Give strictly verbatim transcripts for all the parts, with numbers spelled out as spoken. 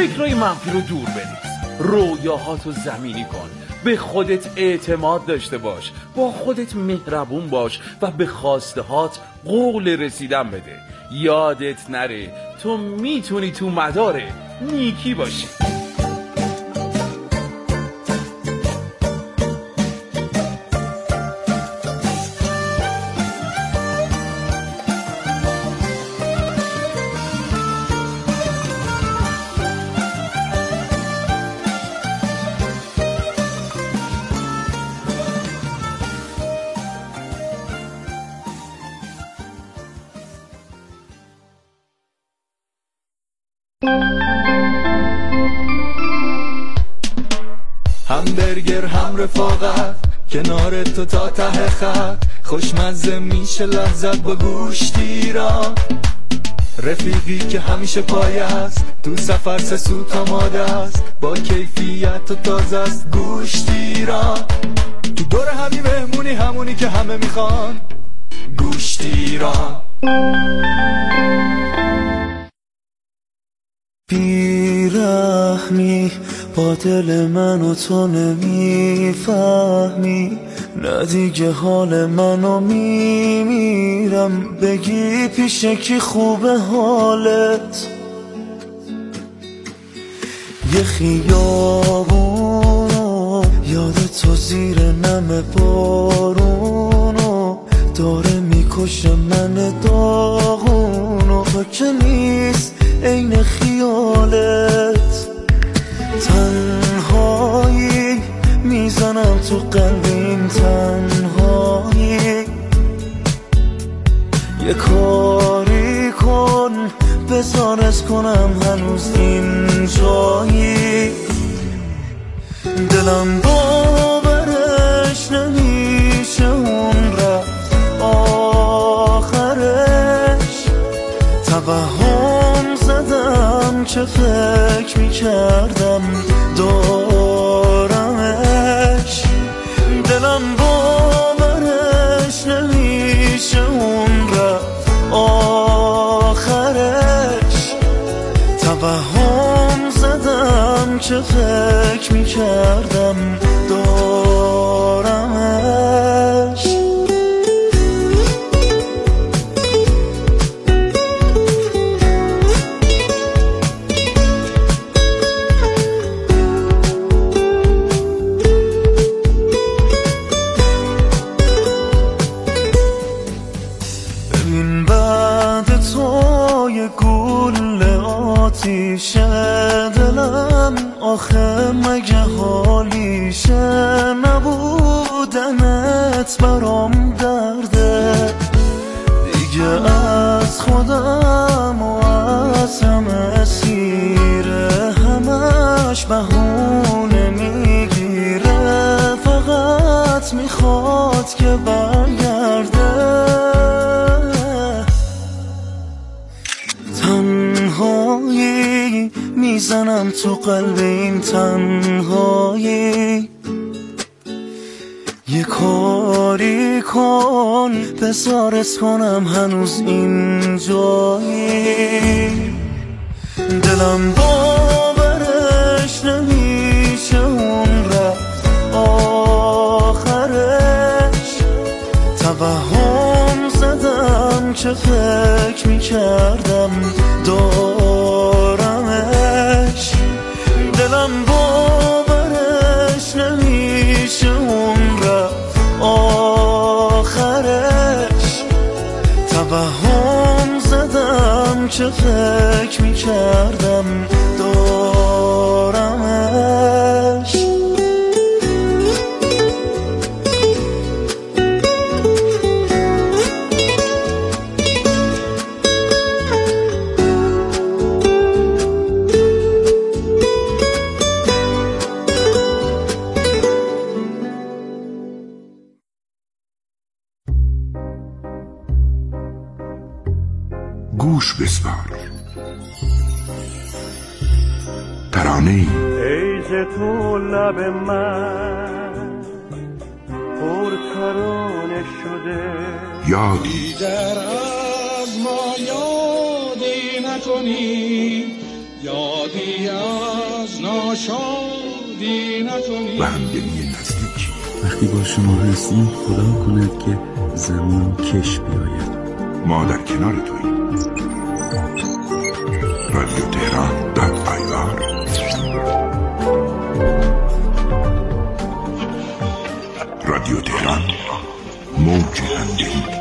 فکرای منفی رو دور بریز، رویاهاتو زمینی کن، به خودت اعتماد داشته باش، با خودت مهربون باش و به خواستهات قول رسیدن بده. یادت نره تو میتونی تو مدار نیکی باشی. همبرگر هم رفاقت کنار تو تا ته خط، خوشمزه میشه لذت با گوشتیران، رفیقی که همیشه پای است تو سفر سه سوت آماده است، با کیفیت و تازه است گوشتیران. تو دور همی مهمونی همونی که همه میخوان، گوشتیران. بیرحمی با دل من و تو نمیفهمی، نه دیگه حال منو میمیرم، بگی پیش کی خوبه حالت. یه خیابونو یاد تو زیر نم بارونو داره میکشه من داغونو، تو که نیست عین خیالت. تنهایی میزنم تو قلبیم، تنهایی یه کاری کن بزارت کنم هنوز این جایی. دلم باورش نمیشه اون رفت آخرش، توهم زدم چه فکر میکردم دارمش. دلم باورش نمیشه اون رفت آخرش، توهم زدم چه فکر میکردم دارمش. آتیشه دلم آخه مگه حالیشه، نبودنت برام درده دیگه، از خودم و از همه سیره، همش بهونه میگیره، فقط میخواد که برگرده. تنهایی میزنم تو قلبیم، تنهایی یه کاری کن بزارت کنم هنوز این جایی. دلم باورش نمیشه اون رفت آخرش، توهم زدم چه فکر میکردم دارمش. دلم باورش نمیشه اون رفت آخرش، توهم زدم چه فکر میکردم دارمش. گوش بسپار ترانه‌ای ایز تو لب من پر ترانه شده، یادی دیگر از ما یادی نکنی، یادی از ناشادی نکنی و همدلی نزدیکی. وقتی با شما هستیم خدا کند که زمان کش بیاید. ما در کنار توییم. رادیو تهران دات آی آر. رادیو تهران، موج همدلی.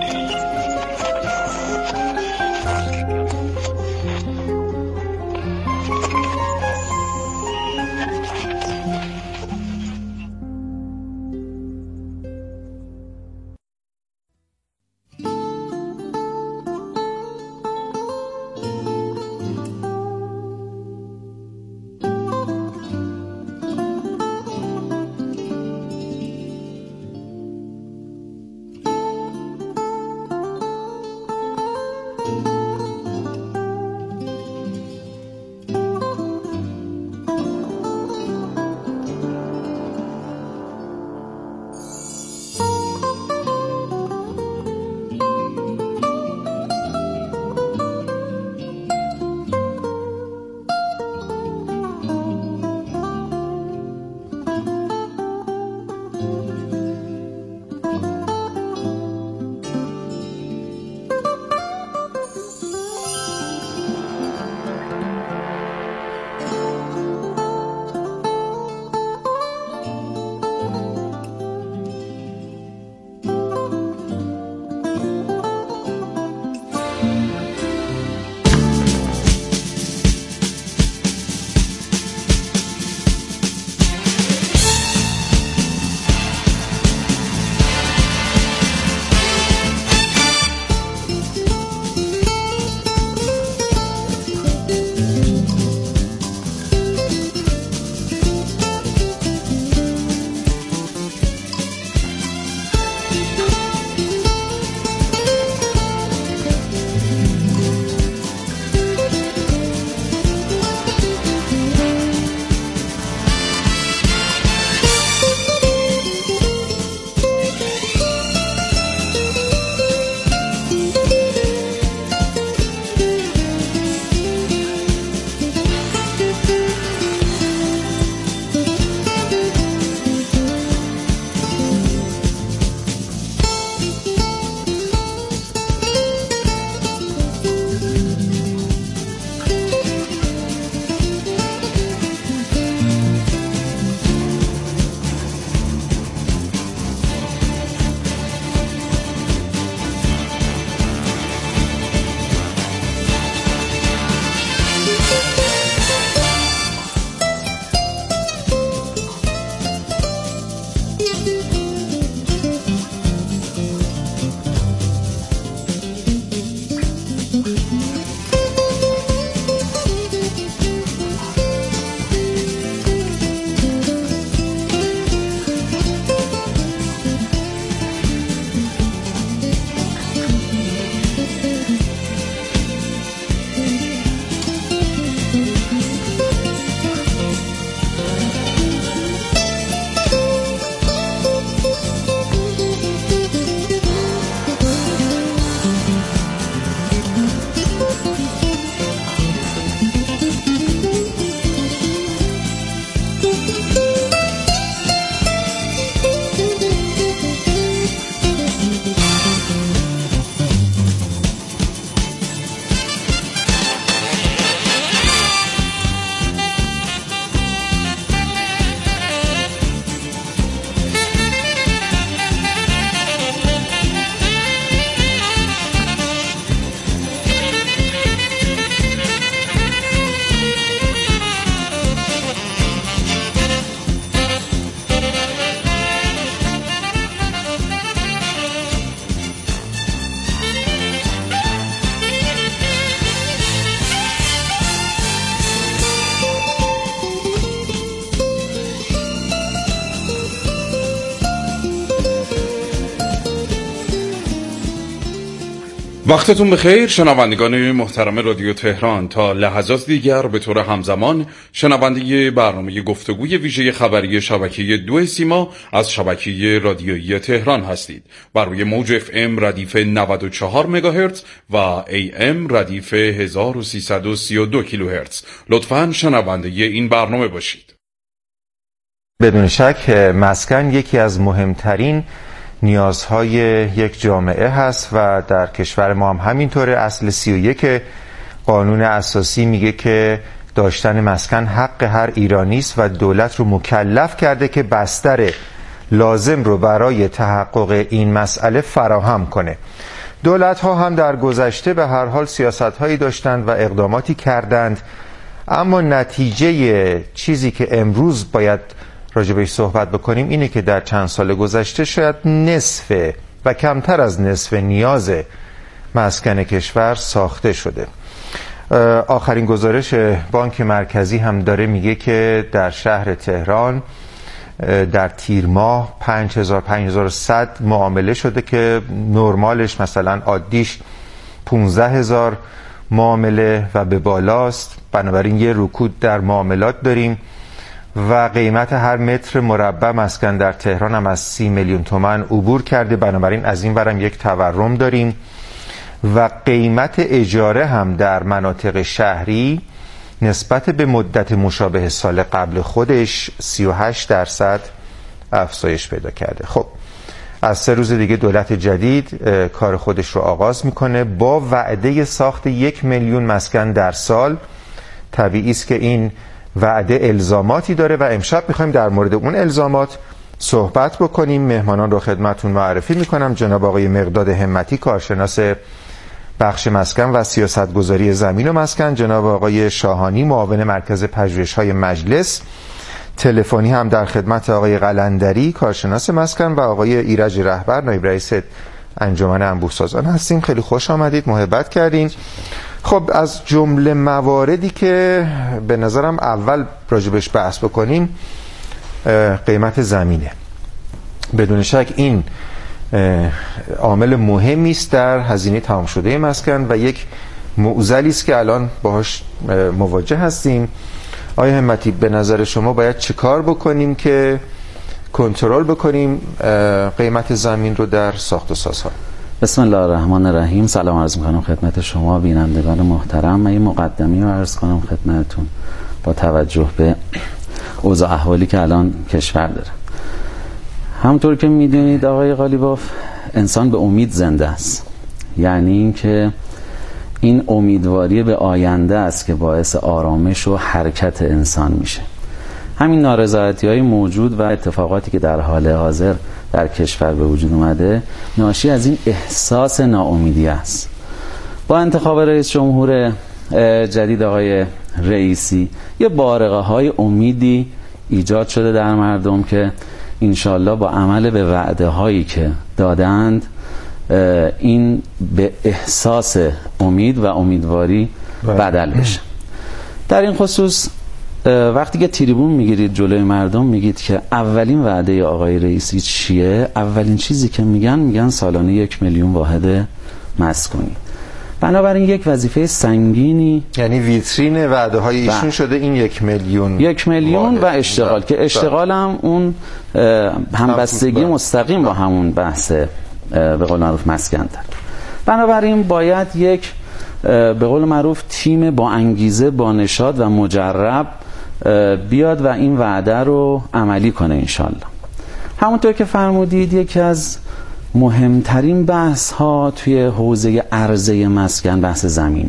وقتتون بخیر شنوندگان محترم رادیو تهران. تا لحظات دیگر به طور همزمان شنونده برنامه گفتگوی ویژه خبری شبکه دو سیما از شبکه رادیویی تهران هستید. بر روی موج اف ام ردیف نود و چهار مگاهرتز و ای ام ردیف هزار و سیصد و سی و دو کیلوهرتز. لطفاً شنونده این برنامه باشید. بدون شک مسکن یکی از مهمترین نیازهای یک جامعه هست و در کشور ما هم همینطوره. اصل سی و یک قانون اساسی میگه که داشتن مسکن حق هر ایرانی است و دولت رو مکلف کرده که بستر لازم رو برای تحقق این مسئله فراهم کنه. دولت ها هم در گذشته به هر حال سیاست هایی داشتند و اقداماتی کردند، اما نتیجه چیزی که امروز باید راجبش صحبت بکنیم اینه که در چند سال گذشته شاید نصف و کمتر از نصف نیاز مسکن کشور ساخته شده. آخرین گزارش بانک مرکزی هم داره میگه که در شهر تهران در تیر ماه پنج هزار پنج هزار و صد معامله شده که نرمالش مثلا عادیش پانزده هزار معامله و به بالاست. بنابراین یه رکود در معاملات داریم و قیمت هر متر مربع مسکن در تهران هم از سی میلیون تومان عبور کرده. بنابراین از این برم یک تورم داریم و قیمت اجاره هم در مناطق شهری نسبت به مدت مشابه سال قبل خودش سی و هشت درصد افزایش پیدا کرده. خب از سه روز دیگه دولت جدید کار خودش رو آغاز میکنه با وعده ساخت یک میلیون مسکن در سال. طبیعی است که این وعده الزاماتی داره و امشب میخوایم در مورد اون الزامات صحبت بکنیم. مهمانان رو خدمتون معرفی میکنم. جناب آقای مقداد همتی، کارشناس بخش مسکن و سیاستگذاری زمین و مسکن، جناب آقای شاهانی، معاون مرکز پژوهش‌های مجلس. تلفنی هم در خدمت آقای قلندری، کارشناس مسکن، و آقای ایرج رهبر، نایب رئیس انجمن انبوه‌سازان هستیم. خیلی خوش آمدید، محبت کردین. خب از جمله مواردی که به نظرم اول راجبش بحث بکنیم قیمت زمینه. بدون شک این عامل مهمی است در هزینه تمام شده مسکن و یک معضلی است که الان باهاش مواجه هستیم. آقای همتی، به نظر شما باید چه کار بکنیم که کنترل بکنیم قیمت زمین رو در ساخت و سازها؟ بسم الله الرحمن الرحیم. سلام عرض می‌کنم خدمت شما بینندگان محترم. من یه مقدمی رو عرض کنم خدمتتون با توجه به اوضاع احوالی که الان کشور داره. همونطور که میدونید آقای قالیباف، انسان به امید زنده است. یعنی این که این امیدواری به آینده است که باعث آرامش و حرکت انسان میشه. همین نارضایتی‌های موجود و اتفاقاتی که در حال حاضر در کشور به وجود اومده ناشی از این احساس ناامیدی است. با انتخاب رئیس جمهور جدید آقای رئیسی یه بارقه های امیدی ایجاد شده در مردم که انشالله با عمل به وعده هایی که دادند این به احساس امید و امیدواری بدل بشه. در این خصوص وقتی که تریبون میگیرید جلوی مردم میگید که اولین وعده آقای رئیسی چیه؟ اولین چیزی که میگن میگن سالانه یک میلیون واحد مسکونی. بنابراین یک وظیفه سنگینی، یعنی ویترین وعده های ایشون شده این یک میلیون یک میلیون و اشتغال ده. که اشتغال هم اون همبستگی مستقیم با همون بحث به قول معروف مسکن داره. بنابراین باید یک به قول معروف تیم با انگیزه، با نشاط و مجرب بیاد و این وعده رو عملی کنه انشالله. همونطور که فرمودید یکی از مهمترین بحث ها توی حوزه عرضه مسکن بحث زمینه.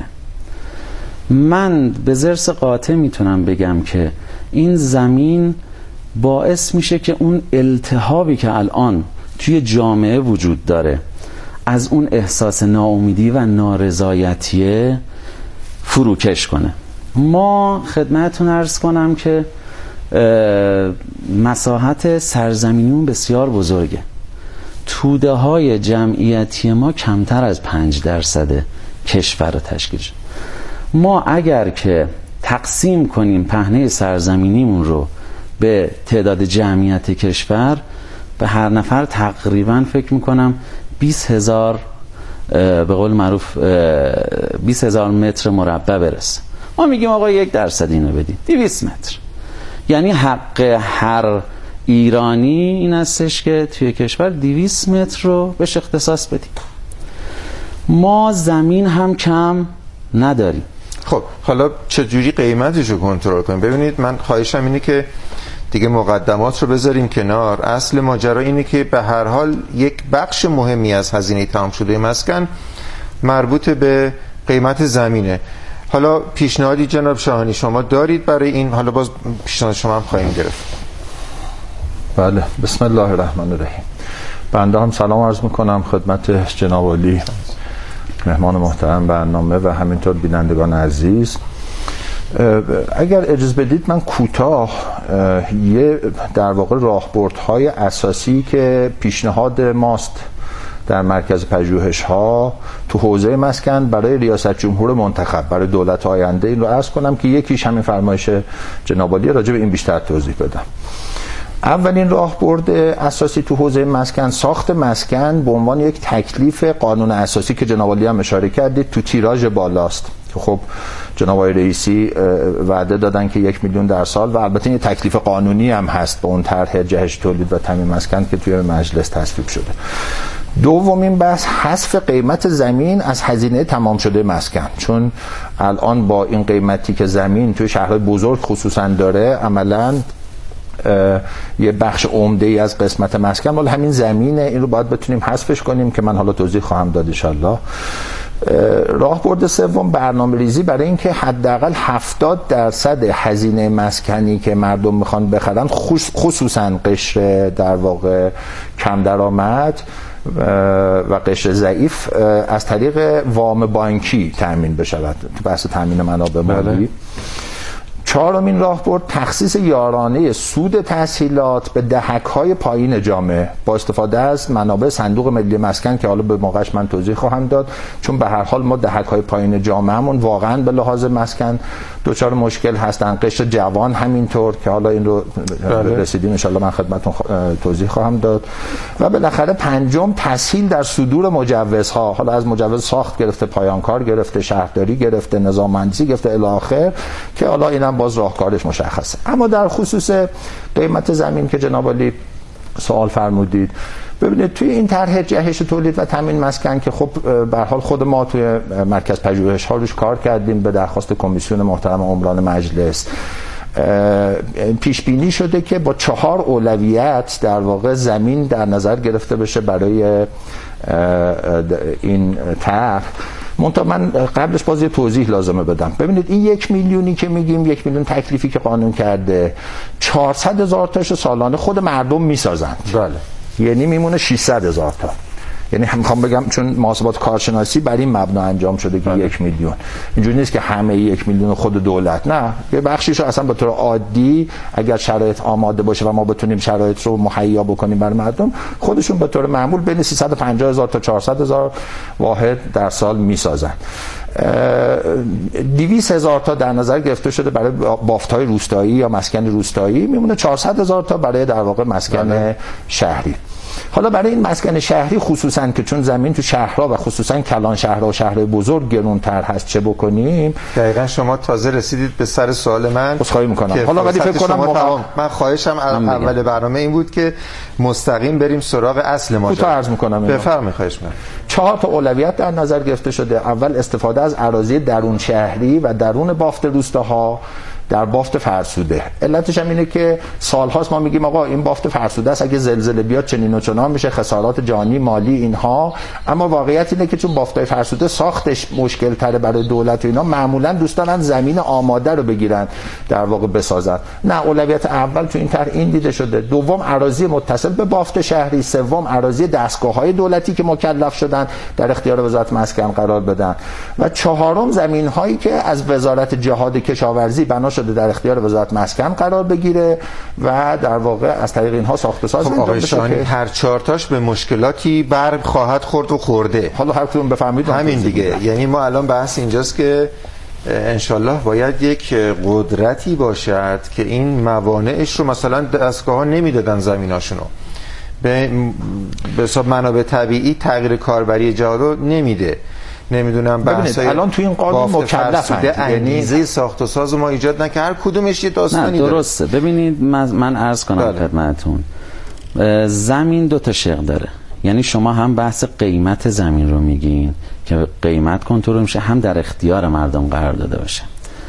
من به ضرس قاطع میتونم بگم که این زمین باعث میشه که اون التهابی که الان توی جامعه وجود داره از اون احساس ناامیدی و نارضایتی فروکش کنه. ما خدمتتون عرض کنم که مساحت سرزمینیمون بسیار بزرگه. توده های جمعیتی ما کمتر از پنج درصد کشور رو تشکیل شد. ما اگر که تقسیم کنیم پهنه سرزمینیمون رو به تعداد جمعیت کشور، به هر نفر تقریبا فکر میکنم بیست هزار به قول معروف بیست هزار متر مربع برسه. ما میگیم آقا یک درصد اینو بدید، دویست متر. یعنی حق هر ایرانی این هستش که توی کشور دویست متر رو بهش اختصاص بدیم. ما زمین هم کم نداریم. خب حالا چجوری قیمتش رو کنترل کنیم؟ ببینید من خواهشم اینه که دیگه مقدمات رو بذاریم کنار. اصل ماجرا اینه که به هر حال یک بخش مهمی از هزینه تمام شده مسکن مربوط به قیمت زمینه. حالا پیشنهادی جناب شاهانی شما دارید برای این؟ حالا باز پیشنهاد شما هم خواهیم گرفت. بله، بسم الله الرحمن الرحیم. بنده هم سلام عرض میکنم خدمت جناب عالی مهمان محترم برنامه و همینطور بینندگان عزیز. اگر اجازه بدید من کوتاه یه در واقع راهبردهای اساسی که پیشنهاد ماست در مرکز پژوهش‌ها تو حوزه مسکن برای ریاست جمهور منتخب برای دولت آینده این رو عرض کنم که یکیش همین فرمایش جناب عالی، راجع به این بیشتر توضیح بدم. اولین راهبرد اساسی تو حوزه مسکن، ساخت مسکن به عنوان یک تکلیف قانون اساسی که جناب عالی هم اشاره کردید تو تیراژ بالاست که خب جناب آقای رئیسی وعده دادن که یک میلیون در سال و البته این تکلیف قانونی هم هست به اون طرح جهش تولید و تامین مسکن که توی مجلس تصویب شده. دومین بحث حذف قیمت زمین از هزینه تمام شده مسکن، چون الان با این قیمتی که زمین توی شهرهای بزرگ خصوصا داره عملاً یه بخش عمده ای از قسمت مسکن مال همین زمینه. این رو باید بتونیم حذفش کنیم که من حالا توضیح خواهم داد ان شاء الله. راهبرد سوم برنامه ریزی برای اینکه حداقل هفتاد درصد هزینه مسکنی که مردم میخوان بخرن خصوصا قشر در واقع کم درآمد و قشر ضعیف از طریق وام بانکی تامین بشود تو بحث تامین منابع مالی. چهارمین راهبرد تخصیص یارانه سود تسهیلات به دهک‌های پایین جامعه با استفاده از منابع صندوق ملی مسکن که حالا به موقعش من توضیح خواهم داد، چون به هر حال ما دهک‌های پایین جامعهمون واقعا به لحاظ مسکن دچار مشکل هستن، قشر جوان همینطور که حالا این رو بله. رسیدیم ان شاء الله من خدمتتون توضیح خواهم داد. و بالاخره پنجم تسهیل در صدور مجوزها، حالا از مجوز ساخت گرفته پایان کار گرفته شهرداری گرفته نظام مهندسی گرفته الی آخر که حالا اینم باز راهکارش مشخصه. اما در خصوص قیمت زمین که جناب عالی سوال فرمودید، ببینید توی این طرح جهش تولید و تامین مسکن که خب به هر حال خود ما توی مرکز پژوهش ها روش کار کردیم به درخواست کمیسیون محترم عمران مجلس، پیش بینی شده که با چهار اولویت در واقع زمین در نظر گرفته بشه برای این طرح. منتها من قبلش باز یه توضیح لازمه بدم. ببینید این یک میلیونی که میگیم، یک میلیون تکلیفی که قانون کرده، چهارصد هزار تاش سالانه خود مردم میسازند. بله. یعنی میمونه ششصد هزار تا. یعنی هم میخوام بگم چون محاسبات کارشناسی بر این مبنا انجام شده که یک میلیون، اینجوری نیست که همه یک میلیون خود دولت، نه، یه بخشیشو اصلا به طور عادی اگر شرایط آماده باشه و ما بتونیم شرایط رو مهیا بکنیم برای مردم، خودشون به طور معمول بین سیصد و پنجاه هزار تا چهارصد هزار واحد در سال میسازن. دویست هزار تا در نظر گرفته شده برای بافت‌های روستایی یا مسکن روستایی، میمونه چهارصد هزار تا برای در واقع مسکن بله. شهری. حالا برای این مسکن شهری خصوصا که چون زمین تو شهرها و خصوصا کلان شهرها و شهرهای بزرگ گرونتر هست چه بکنیم؟ دقیقاً شما تازه رسیدید به سر سوال من. خواهی میکنم. حالا ولی فکر کنم موقع... من خواهشم اول برنامه این بود که مستقیم بریم سراغ اصل ماجرا. تو عرض میکنم. بفرمایید. خواهش میکنم. چهار تا اولویت در نظر گرفته شده. اول استفاده از اراضی درون شهری و درون بافت روستاها در بافت فرسوده. علتش هم اینه که سالهاست ما میگیم آقا این بافت فرسوده است، اگه زلزله بیاد چنین و چنان میشه، خسارات جانی مالی اینها، اما واقعیت اینه که چون بافتای فرسوده ساختش مشکل تره برای دولت و اینا، معمولا دوستان زمین آماده رو بگیرن در واقع بسازن. نه، اولویت اول تو این طرح این دیده شده. دوم اراضی متصل به بافت شهری، سوم اراضی دستگاه‌های دولتی که مکلف شدن در اختیار وزارت مسکن قرار بدن، و چهارم زمین‌هایی که از وزارت جهاد کشاورزی بنا شده در اختیار وزارت مسکن قرار بگیره و در واقع از طریق اینها ساخت و ساز. خب آقای شاهانی هر چهار تاش به مشکلاتی بر خواهد خورد و خورده. حالا هر کدوم بفهمید همین دیگه. یعنی ما الان بحث اینجاست که انشالله باید یک قدرتی باشد که این موانعش رو، مثلا دستگاه ها نمیدادن زمیناشونو، به حساب منابع طبیعی تغییر کاربری جا رو نمیده. نمیدونم بحثای الان تو این قانون مکلفن، انگیزه ساخت و ساز ما ایجاد نکنه، هر کدومش یه داستانی داره. درسته. ببینید من, من عرض کنم خدمتتون، زمین دو تا شق داره. یعنی شما هم بحث قیمت زمین رو میگین که قیمت کنترل میشه، هم در اختیار مردم قرار داده باشه.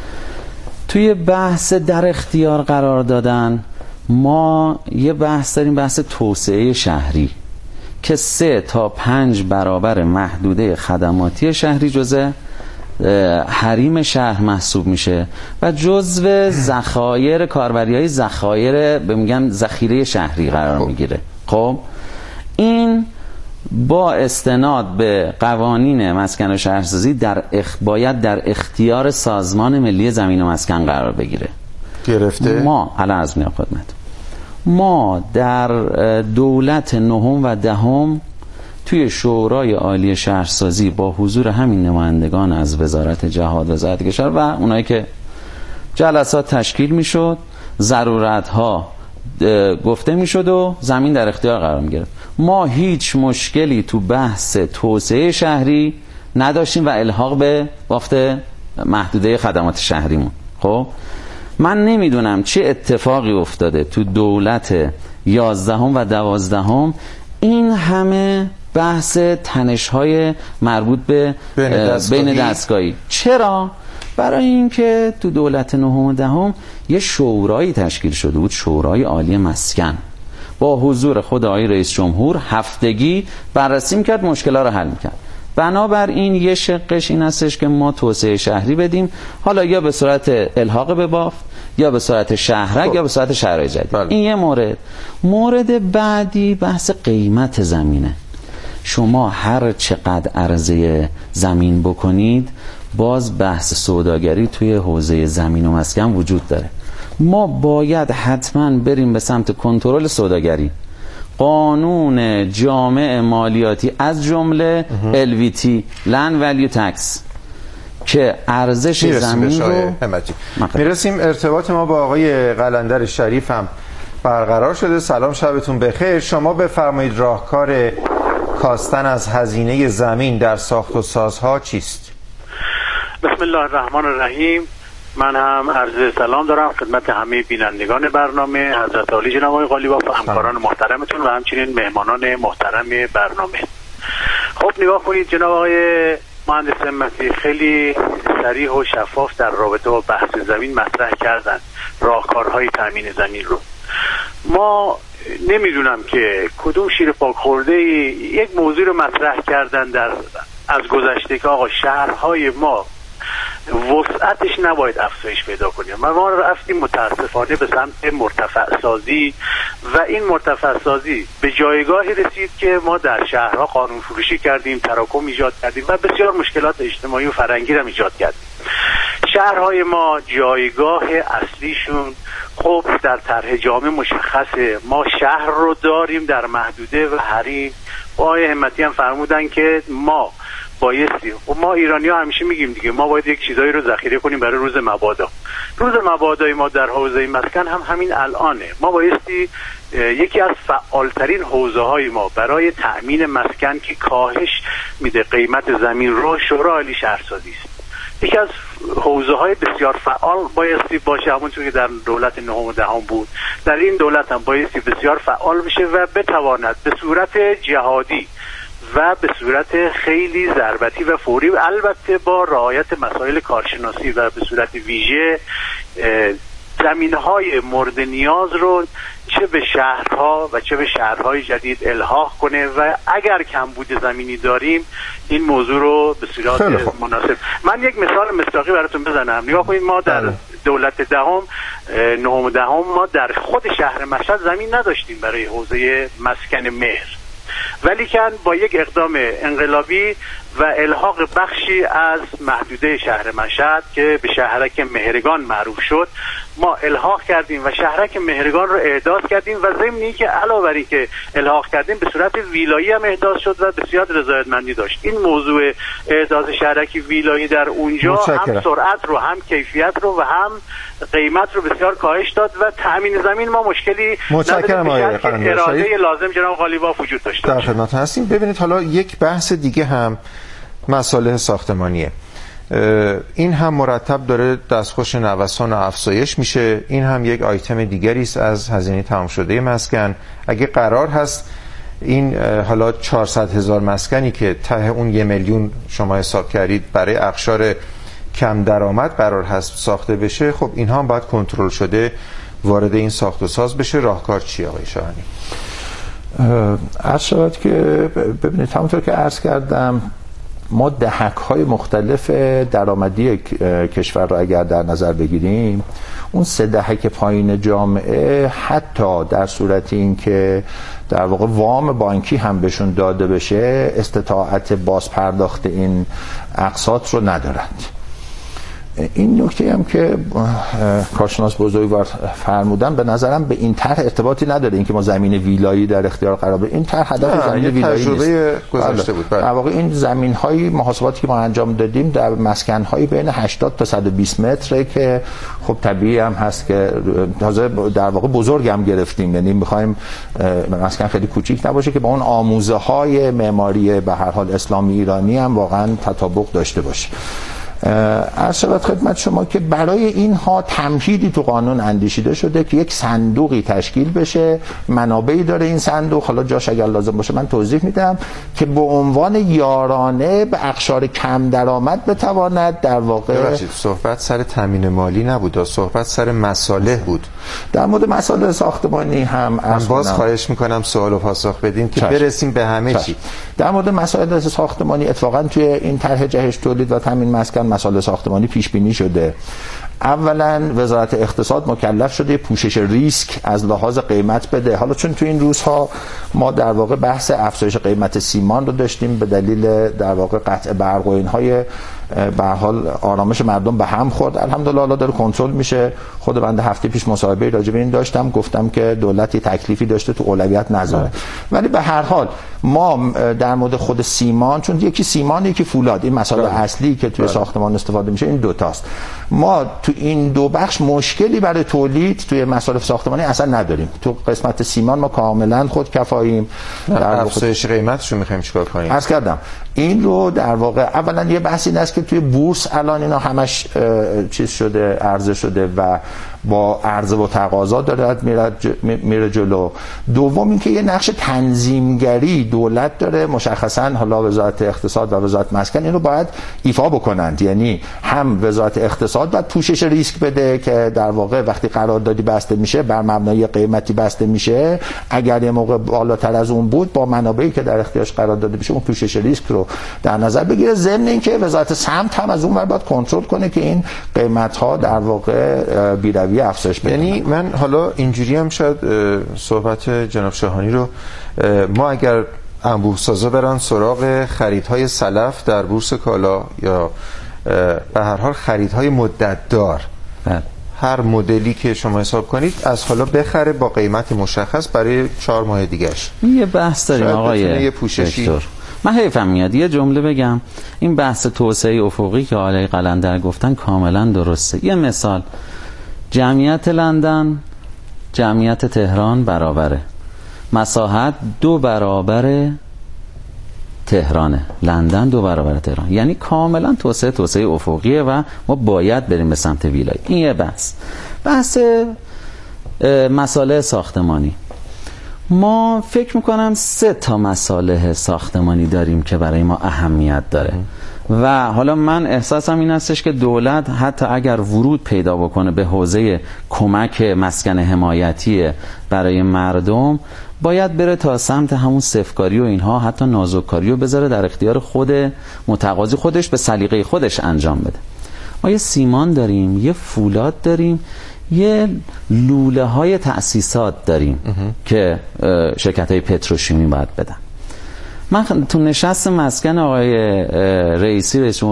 توی بحث در اختیار قرار دادن ما یه بحث داریم، بحث توسعه شهری که سه تا پنج برابر محدوده خدماتی شهری جزء حریم شهر محسوب میشه و جزء ذخایر کاربری‌های ذخایر به میگن ذخیره شهری قرار میگیره. خب این با استناد به قوانین مسکن و شهرسازی در اخ... باید در اختیار سازمان ملی زمین و مسکن قرار بگیره. گرفته؟ ما الان از میام خدمت ما در دولت نهم و دهم توی شورای عالی شهرسازی با حضور همین نمایندگان از وزارت جهاد، وزارت کشور و اونایی که جلسات تشکیل میشد، ضرورت ها گفته میشد و زمین در اختیار قرار میگرفت. ما هیچ مشکلی تو بحث توسعه شهری نداشتیم و الحاق به بافت محدوده خدمات شهریمون. خب من نمیدونم چه اتفاقی افتاده تو دولت یازدهم و دوازدهم این همه بحث تنش‌های مربوط به بین دستگاهی. بین دستگاهی چرا؟ برای اینکه تو دولت نهم و دهم یه شورایی تشکیل شده بود، شورای عالی مسکن، با حضور خود آقای رئیس جمهور هفتگی بررسی می‌کرد، مشکل‌ها رو حل می‌کرد. بنابراین یه شقش این هستش که ما توسعه شهری بدیم، حالا یا به صورت الحاق به بافت یا به صورت شهرک یا به صورت شهرهای جدید. بله. این یه مورد. مورد بعدی بحث قیمت زمینه. شما هر چقدر عرضه زمین بکنید باز بحث سوداگری توی حوزه زمین و مسکن وجود داره. ما باید حتما بریم به سمت کنترل سوداگری. قانون جامع مالیاتی از جمله ال وی تی Land Value Tax که ارزش زمین رو میرسیم. ارتباط ما با آقای قلندر شریف هم برقرار شده. سلام، شبتون بخیر. شما بفرمایید راهکار کاستن از هزینه زمین در ساخت و سازها چیست؟ بسم الله الرحمن الرحیم. من هم عرض سلام دارم خدمت همه بینندگان برنامه، حضرت عالی جناب آقای قالیباف و همکاران محترمتون و همچنین مهمانان محترم برنامه. خب نگاه کنید جناب آقای مهندس مسیح خیلی صریح و شفاف در رابطه با بحث زمین مطرح کردن، راهکارهای تامین زمین رو. ما نمیدونم که کدوم شیر پاک خورده یک موضوع رو مطرح کردن در از گذشته که آقا شهرهای ما وسعتش نباید افزایش پیدا کنیم. ما رفتیم متاسفانه به سمت مرتفع سازی و این مرتفع سازی به جایگاهی رسید که ما در شهرها قانون فروشی کردیم، تراکم ایجاد کردیم و بسیار مشکلات اجتماعی و فرهنگی را ایجاد کردیم. شهرهای ما جایگاه اصلیشون خب در طرح جامع مشخصه. ما شهر رو داریم در محدوده و حریم. آقای همتی هم فرمودن که ما بایستی و ما ایرانی ها همیشه میگیم دیگه ما باید یک چیزایی رو ذخیره کنیم برای روز مبادا. روز مبادای ما در حوزه مسکن هم همین الانه. ما بایستی یکی از فعالترین حوزه های ما برای تأمین مسکن که کاهش میده قیمت زمین رو شورای عالی شهرسازی است. یکی از حوزه های بسیار فعال بایستی باشه، همونطور که در دولت نهم و دهم بود در این دولت هم بایستی بسیار فعال بشه و بتواند به صورت جهادی و به صورت خیلی ضربتی و فوری، البته با رعایت مسائل کارشناسی و به صورت ویژه زمین‌های مورد نیاز رو چه به شهرها و چه به شهرهای جدید الحاق کنه و اگر کمبود زمینی داریم این موضوع رو به صورت مناسب. من یک مثال مصداقی براتون بزنم. نگاه کنید ما در دولت دهم نهم و دهم ما در خود شهر مشهد زمین نداشتیم برای حوزه مسکن مهر، ولی کن با یک اقدام انقلابی و الحاق بخشی از محدوده شهر مشهد که به شهرک مهرگان معروف شد ما الحاق کردیم و شهرک مهرگان رو احداث کردیم و ضمن که علاوه بر اینکه الحاق کردیم به صورت ویلایی هم احداث شد و بسیار رضایتمندی داشت. این موضوع احداث شهرک ویلایی در اونجا متشکرم. هم سرعت رو هم کیفیت رو و هم قیمت رو بسیار کاهش داد و تامین زمین ما مشکلی متشکرم آقای نداشتیم. اراده لازم جناب قالیباف وجود داشته. در خدمت هستیم. ببینید حالا یک بحث دیگه هم مصالح ساختمانیه. این هم مرتب داره دستخوش نوسان و افزایش میشه. این هم یک آیتم دیگری است از هزینه تمام شده مسکن. اگه قرار هست این حالا چهارصد هزار مسکنی که ته اون یه میلیون شما حساب کردید برای اقشار کم درآمد قرار هست ساخته بشه، خب اینها هم باید کنترل شده وارد این ساخت و ساز بشه. راهکار چیه آقای شاهانی؟ عرض شود که ببینید همونطور که عرض کردم ما دهک‌های مختلف درآمدی کشور را اگر در نظر بگیریم، اون سه دهک پایین جامعه حتی در صورت اینکه در واقع وام بانکی هم بهشون داده بشه استطاعت باز پرداخت این اقساط رو ندارند. این نکته هم که کارشناس بزرگوار فرمودن به نظرم به این طرح ارتباطی نداره، اینکه ما زمین ویلایی در اختیار قرار بدیم. این طرح هدف زمین ویلایی نیست. گذشته بود. در واقع این زمین‌های محاسباتی که ما انجام دادیم در مسکن‌های بین هشتاد تا صد و بیست متره که خب طبیعی هم هست که تازه در واقع بزرگ هم گرفتیم، یعنی می‌خوایم مسکن خیلی کوچیک نباشه که با اون آموزه‌های معماری به هر حال اسلامی ایرانی هم واقعا تطابق داشته باشه. عرض شود خدمت شما که برای اینها تمهیدی تو قانون اندیشیده شده که یک صندوقی تشکیل بشه، منابعی داره این صندوق، حالا جاش اگر لازم باشه من توضیح میدم، که به عنوان یارانه به اقشار کم درآمد بتواند در واقع. ببخشید صحبت سر تامین مالی نبود، صحبت سر مصالح بود. در مورد مصالح ساختمانی هم من باز خواهش میکنم سوال و پاسخ بدیم که چشم. برسیم به همه چی. در مورد مصالح ساختمانی اتفاقا توی این طرح جهش تولید و تامین مسکن مسائل ساختمانی پیش بینی شده. اولا وزارت اقتصاد مکلف شده پوشش ریسک از لحاظ قیمت بده. حالا چون تو این روزها ما در واقع بحث افزایش قیمت سیمان رو داشتیم به دلیل در واقع قطع برق و اینهای به هر حال آرامش مردم به هم خورد، الحمدلله حالا داره کنترل میشه. خود بنده هفته پیش مصاحبه راجع به این داشتم، گفتم که دولت تکلیفی داشته تو اولویت نذاره. ولی به هر حال ما در مورد خود سیمان، چون یکی سیمان یکی فولاد، این مسائل اصلی که توی ساختمان استفاده میشه این دو تاست. ما تو این دو بخش مشکلی برای تولید توی مصارف ساختمانی اصلا نداریم. تو قسمت سیمان ما کاملا خودکفاییم. در افزایش قیمتش رو می‌خوایم چیکار کنیم؟ عرض کردم این رو در واقع اولا یه بحثی این است که توی بورس الان اینا همش چیز شده، عرضه شده و با عرضه و تقاضا داره میره جلو. دوم اینکه یه نقش تنظیمگری دولت داره، مشخصا حالا وزارت اقتصاد و وزارت مسکن این رو باید ایفا بکنند. یعنی هم وزارت اقتصاد باید پوشش ریسک بده که در واقع وقتی قراردادی بسته میشه بر مبنای قیمتی بسته میشه، اگر یه موقع بالاتر از اون بود با منابعی که در اختیارش قرار داده بشه اون پوشش ریسک رو در نظر بگیره. ضمن اینکه وزارت سمت هم از اون ور باید کنترل کنه که این قیمت ها در واقع بی‌رویه افزایش بده. یعنی من حالا اینجوری هم شاید صحبت جناب شاهانی رو، ما اگر انبوه سازا برن سراغ خریدهای سلف در بورس کالا یا به هر حال خریدهای مدت دار، هر مدلی که شما حساب کنید از حالا بخره با قیمت مشخص برای چهار ماه دیگهش. یه بحث داریم آقای دکتر، من حیفم میاد یه جمله بگم. این بحث توسعه افقی که آقای قلندر گفتن کاملا درسته. یه مثال، جمعیت لندن جمعیت تهران برابره، مساحت دو برابر تهرانه، لندن دو برابر تهران، یعنی کاملا توسعه توسعه افقیه و ما باید بریم به سمت ویلایی. این یه بحث. بحث مصالح ساختمانی، ما فکر میکنم سه تا مصالح ساختمانی داریم که برای ما اهمیت داره و حالا من احساسم این هستش که دولت حتی اگر ورود پیدا بکنه به حوزه کمک مسکن حمایتی برای مردم باید بره تا سمت همون صفرکاری و اینها، حتی نازککاری رو بذاره در اختیار خود متقاضی، خودش به سلیقه خودش انجام بده. ما یه سیمان داریم، یه فولاد داریم، یه لوله های تأسیسات داریم که شرکت های پتروشیمی باید بدن. من تو نشست مسکن آقای رئیسی رئیس